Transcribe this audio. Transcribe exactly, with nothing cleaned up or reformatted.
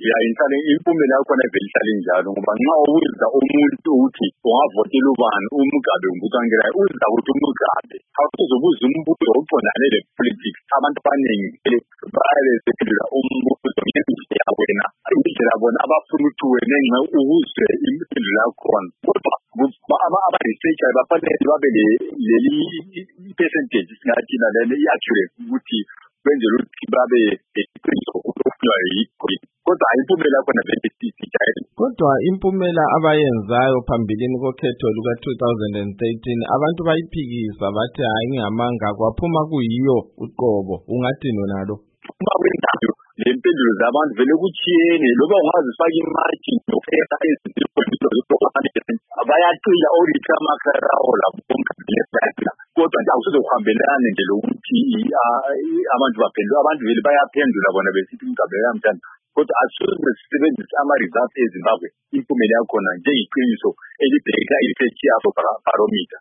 Ya inhlale impumela yakhona vele ihlale njalo ngoba nxa ubuza umuntu ukuthi ungavotela ubani uMugabe ngikangela uza ukuthi uMugabe awuzobuza umbuzo oqondane le-politics abantu abaningi bayabe sephendula umbuzo ngendlela wena indlela bona abafuna ukuthi wena nxa ukuzwe impendulo yakhona kodwa aba-researcher bafanele babe leli percentage singathi nalena i-accurate ukuthi kwenzela ukuthi babe iqiniso okufunwa yikho kodwa impumela yakhona vele sijayele. Kodwa impumela abayenzayo phambilini kokhetho luka two thousand thirteen abantu bayiphikisa bathi hayi ngamanga kwaphuma kuyiyo uqobo ungathi nonalo uma kwendayo lempendulo zabantu vele kuchiyene loba ungazifaka imagine nokufeka ezinto zokufanele bayaqila olitha amakharawo lapho konke kodwa nje akusozokuhambelana nje lokuthi abantu baphendula abantu vele bayaphendula bona besithi Mugabe yamthanda kodwa asuke sisebenzisa ama-results eZimbabwe impumela yakhona njengeqiniso elibheka i-research yabo barometer.